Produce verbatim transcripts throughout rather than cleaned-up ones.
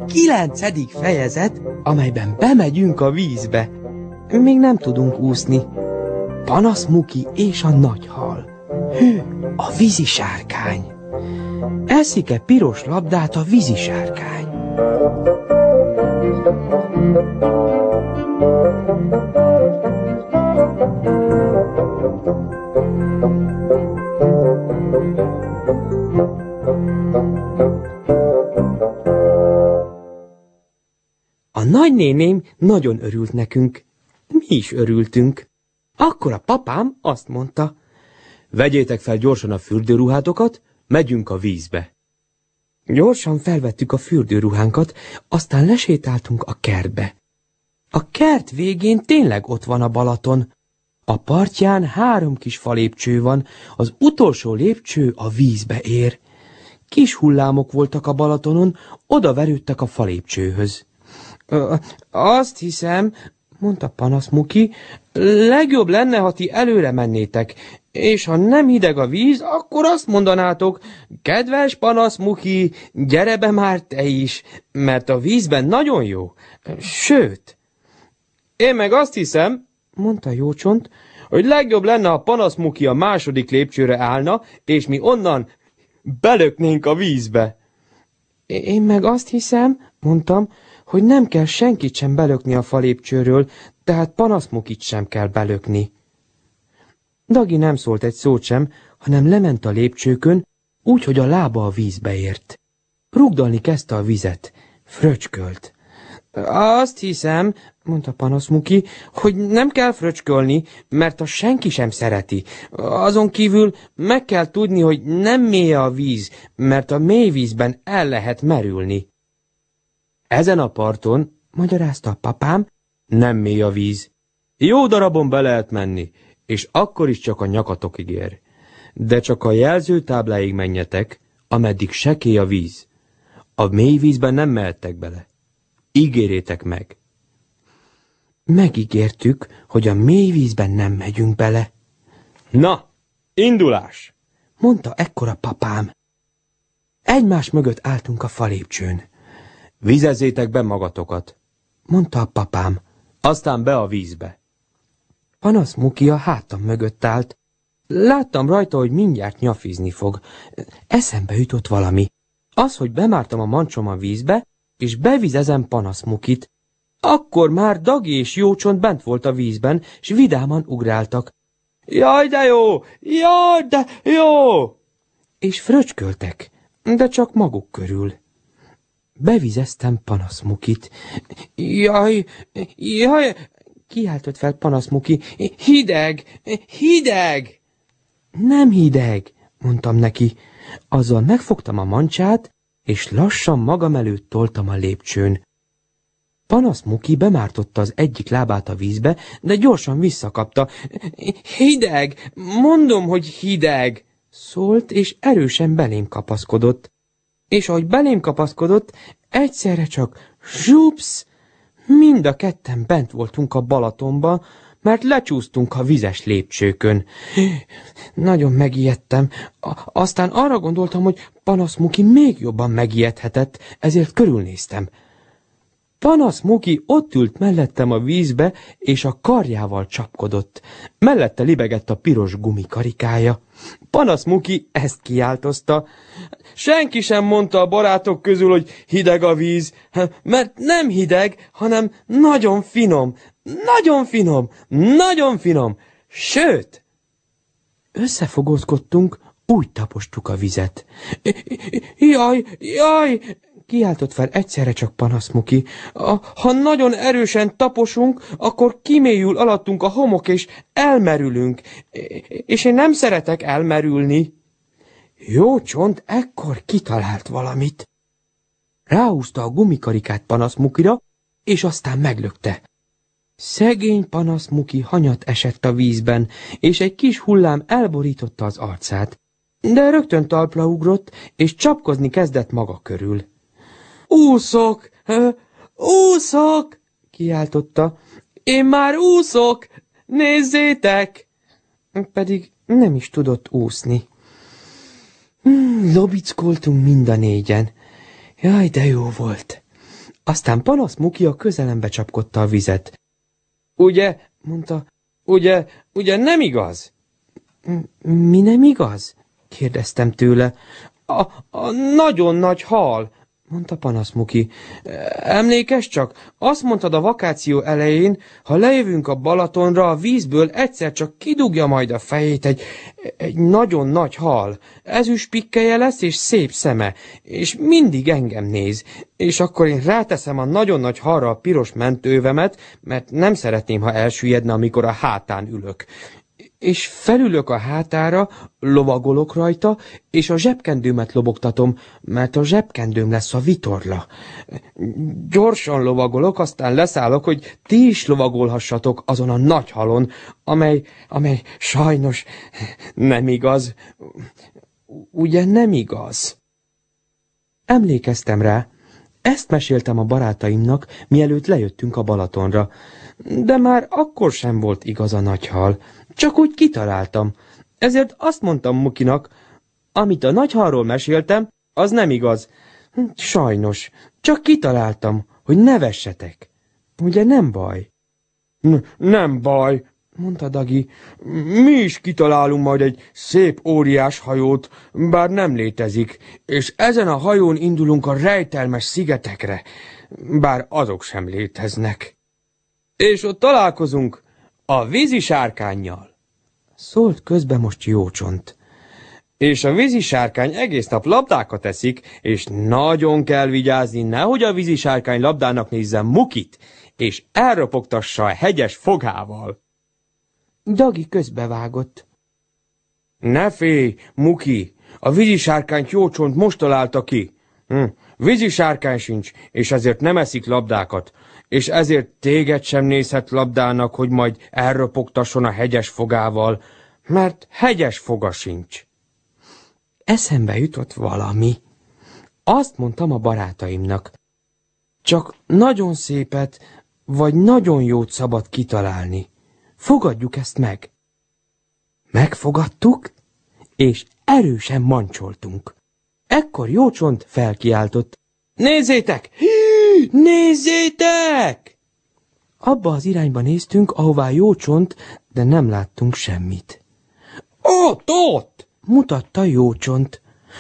kilencedik fejezet, amelyben bemegyünk a vízbe. Még nem tudunk úszni. Panasz Muki és a nagy hal. Hű, a vízisárkány. Eszik-e piros labdát a vízisárkány? A nagynéném nagyon örült nekünk. Mi is örültünk. Akkor a papám azt mondta: vegyétek fel gyorsan a fürdőruhátokat, megyünk a vízbe. Gyorsan felvettük a fürdőruhánkat, aztán lesétáltunk a kertbe. A kert végén tényleg ott van a Balaton. A partján három kis falépcső van, az utolsó lépcső a vízbe ér. Kis hullámok voltak a Balatonon, oda verődtek a falépcsőhöz. Azt hiszem, mondta Panasz Muki, legjobb lenne, ha ti előre mennétek, és ha nem hideg a víz, akkor azt mondanátok: kedves Panasz Muki, gyere be már te is, mert a vízben nagyon jó. Sőt, én meg azt hiszem, mondta Jócsont, hogy legjobb lenne, ha Panasz Muki a második lépcsőre állna, és mi onnan belöknénk a vízbe. Én meg azt hiszem, mondtam, hogy nem kell senkit sem belökni a falépcsőről, tehát Panasz Mukit sem kell belökni. Dagi nem szólt egy szót sem, hanem lement a lépcsőkön, úgy, hogy a lába a vízbe ért. Rugdalni kezdte a vizet. Fröcskölt. Azt hiszem, mondta Panasz Muki, hogy nem kell fröcskölni, mert a senki sem szereti. Azon kívül meg kell tudni, hogy nem mély a víz, mert a mély vízben el lehet merülni. Ezen a parton, magyarázta a papám, nem mély a víz. Jó darabon be lehet menni, és akkor is csak a nyakatokig ér. De csak a jelzőtábláig menjetek, ameddig sekély a víz. A mély vízben nem mehettek bele. Ígérjétek meg. Megígértük, hogy a mély vízben nem megyünk bele. Na, indulás! Mondta ekkor a papám. Egymás mögött álltunk a falépcsőn. Vizezzétek be magatokat, mondta a papám, aztán be a vízbe. Panasz Muki a hátam mögött állt. Láttam rajta, hogy mindjárt nyafizni fog. Eszembe jutott valami. Az, hogy bemártam a mancsom a vízbe, és bevizezem Panasz Mukit. Akkor már Dagi és Jócsont bent volt a vízben, s vidáman ugráltak. Jaj, de jó! Jaj, de jó! És fröcsköltek, de csak maguk körül. Bevizeztem Panasz Mukit. Jaj, jaj, kiáltott fel Panasz Muki. Hideg, hideg! Nem hideg, mondtam neki. Azzal megfogtam a mancsát, és lassan magam előtt toltam a lépcsőn. Panasz Muki bemártotta az egyik lábát a vízbe, de gyorsan visszakapta. Hideg, mondom, hogy hideg, szólt, és erősen belém kapaszkodott. És ahogy belém kapaszkodott, egyszerre csak zsupsz! Mind a ketten bent voltunk a Balatonba, mert lecsúsztunk a vizes lépcsőkön. Nagyon megijedtem. Aztán arra gondoltam, hogy Panasz Muki még jobban megijedhetett, ezért körülnéztem. Panasz Muki ott ült mellettem a vízbe, és a karjával csapkodott. Mellette libegett a piros gumikarikája. Panasz Muki ezt kiáltozta. Senki sem mondta a barátok közül, hogy hideg a víz, mert nem hideg, hanem nagyon finom, nagyon finom, nagyon finom, sőt! Összefogózkodtunk, úgy tapostuk a vizet. Jaj, jaj! Kiáltott fel egyszerre csak Panasz Muki. Ha nagyon erősen taposunk, akkor kimélyül alattunk a homok, és elmerülünk. És én nem szeretek elmerülni. Jócsont ekkor kitalált valamit. Ráhúzta a gumikarikát Panasz Mukira, és aztán meglökte. Szegény Panasz Muki hanyat esett a vízben, és egy kis hullám elborította az arcát. De rögtön talpra ugrott, és csapkozni kezdett maga körül. Úszok! Úszok! Kiáltotta. Én már úszok! Nézzétek! Pedig nem is tudott úszni. Hmm, lobickoltunk mind a négyen. Jaj, de jó volt. Aztán Panasz Muki a közelembe csapkodta a vizet. Ugye, mondta, ugye, ugye nem igaz? Mi nem igaz? Kérdeztem tőle. A, a nagyon nagy hal, mondta Panasz Muki. Emlékezz csak, azt mondtad a vakáció elején, ha lejövünk a Balatonra, a vízből egyszer csak kidugja majd a fejét egy, egy nagyon nagy hal. Ezüst pikkelye lesz és szép szeme, és mindig engem néz. És akkor én ráteszem a nagyon nagy halra a piros mentővemet, mert nem szeretném, ha elsüllyedne, amikor a hátán ülök. És felülök a hátára, lovagolok rajta, és a zsebkendőmet lobogtatom, mert a zsebkendőm lesz a vitorla. Gyorsan lovagolok, aztán leszállok, hogy ti is lovagolhassatok azon a nagy halon, amely, amely sajnos nem igaz. Ugye nem igaz? Emlékeztem rá, ezt meséltem a barátaimnak, mielőtt lejöttünk a Balatonra, de már akkor sem volt igaz a nagy hal. Csak úgy kitaláltam. Ezért azt mondtam Mukinak, amit a nagy halról meséltem, az nem igaz. Sajnos, csak kitaláltam, hogy ne vessetek. Ugye nem baj? N- nem baj, mondta Dagi. Mi is kitalálunk majd egy szép óriás hajót, bár nem létezik, és ezen a hajón indulunk a rejtelmes szigetekre, bár azok sem léteznek. És ott találkozunk a vízisárkánnyal, szólt közbe most Jócsont. És a vízisárkány egész nap labdákat eszik, és nagyon kell vigyázni, nehogy a vízisárkány labdának nézzen Mukit, és elropogtassa a hegyes fogával. Dagi közbevágott. Ne félj, Muki, a vízisárkányt Jócsont most találta ki. Hm, vízisárkány sincs, és ezért nem eszik labdákat, és ezért téged sem nézhet labdának, hogy majd elropogtasson a hegyes fogával, mert hegyes foga sincs. Eszembe jutott valami. Azt mondtam a barátaimnak. Csak nagyon szépet, vagy nagyon jót szabad kitalálni. Fogadjuk ezt meg. Megfogadtuk, és erősen mancsoltunk. Ekkor Jócsont felkiáltott. Nézzétek! Hí, nézzétek! Abba az irányba néztünk, ahová Jócsont, de nem láttunk semmit. Ott, ott! Mutatta Jócsont.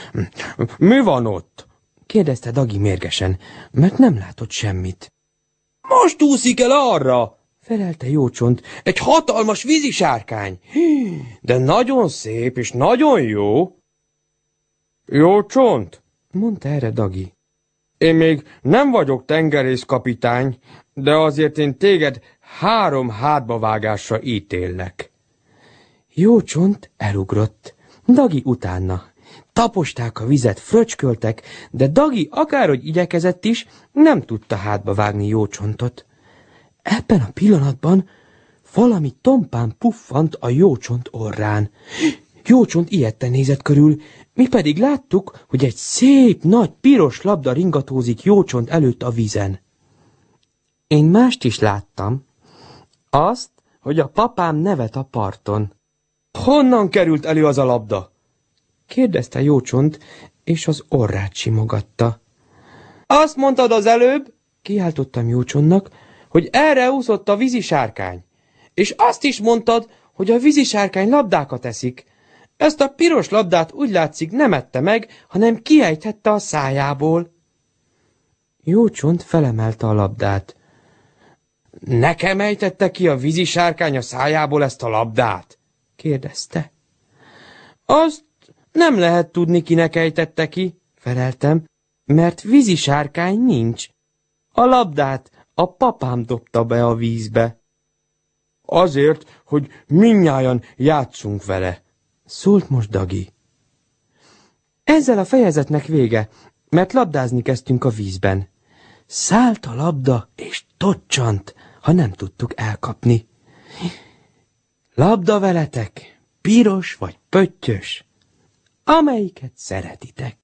Mi van ott? Kérdezte Dagi mérgesen, mert nem látott semmit. Most úszik el arra, felelte Jócsont, egy hatalmas vízisárkány. De nagyon szép és nagyon jó. Jócsont, mondta erre Dagi. Én még nem vagyok tengerészkapitány, de azért én téged három hátbavágásra ítéllek. Jócsont elugrott, Dagi utána. Taposták a vizet, fröcsköltek, de Dagi akárhogy igyekezett is, nem tudta hátba vágni Jócsontot. Ebben a pillanatban valami tompán puffant a Jócsont orrán. Jócsont ijedten nézett körül, mi pedig láttuk, hogy egy szép, nagy, piros labda ringatózik Jócsont előtt a vízen. Én mást is láttam. Azt, hogy a papám nevet a parton. Honnan került elő az a labda? Kérdezte Jócsont, és az orrát simogatta. Azt mondtad az előbb, kiáltottam Jócsontnak, hogy erre úszott a vízisárkány. És azt is mondtad, hogy a vízisárkány labdákat eszik. Ezt a piros labdát úgy látszik nem ette meg, hanem kiejthette a szájából. Jócsont felemelte a labdát. Nekem ejtette ki a vízisárkány a szájából ezt a labdát? Kérdezte. Azt nem lehet tudni, kinek ejtette ki, feleltem, mert vízisárkány nincs. A labdát a papám dobta be a vízbe. Azért, hogy mindnyájan játszunk vele, szólt most Dagi. Ezzel a fejezetnek vége, mert labdázni kezdtünk a vízben. Szállt a labda, és tocsant, ha nem tudtuk elkapni. Labda veletek, piros vagy pöttyös, amelyiket szeretitek.